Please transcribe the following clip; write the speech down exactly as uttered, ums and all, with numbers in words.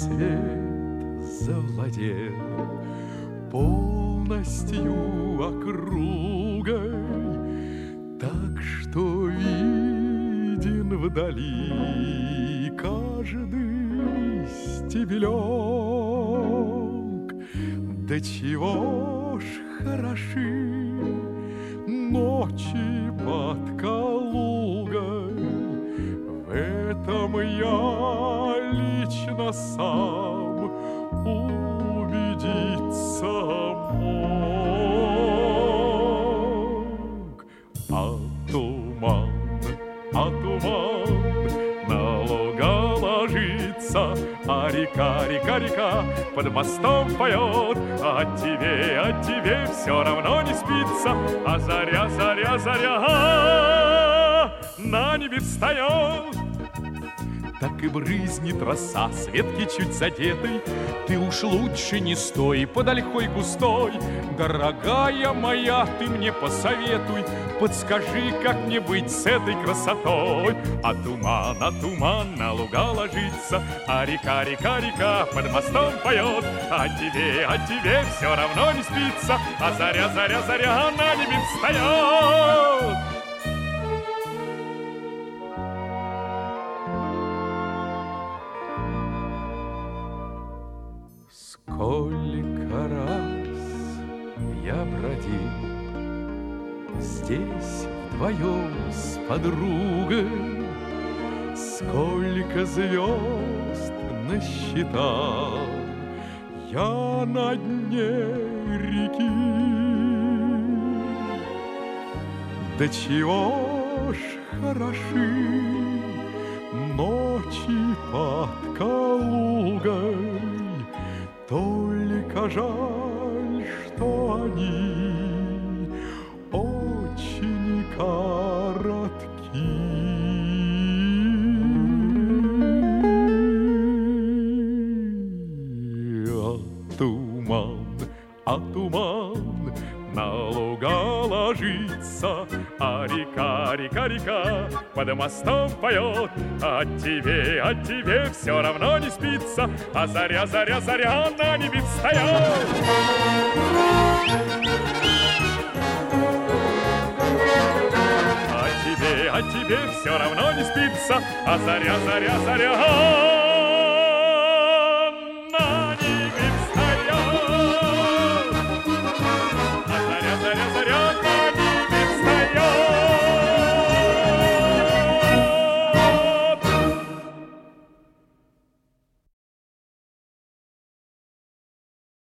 свет завладел полностью округой, так что виден вдали каждый стебелек. Да чего ж хороши ночи под Калугой, в этом я лично сам убедиться мог. А туман, а туман на луга ложится, а река, река, река под мостом поет. А тебе, а тебе все равно не спится, а заря, заря, заря на небе встает. Так и брызнет роса с ветки чуть задетой. Ты уж лучше не стой под ольхой густой. Дорогая моя, ты мне посоветуй, подскажи, как мне быть с этой красотой. А туман, а туман на луга ложится, а река, река, река под мостом поет. А тебе, а тебе все равно не спится, а заря, заря, заря на небе встает. Сколько раз я бродил здесь вдвоем с подругой, сколько звезд насчитал я на дне реки. Да чего ж хороши ночи под Калугой, только жаль, что они очень коротки. А туман, а туман на луга ложится, а река, река, река под мостом поет. А тебе, а тебе все равно не спится, а заря, заря, заря на небе встает. А тебе, а тебе все равно не спится, а заря, заря, заря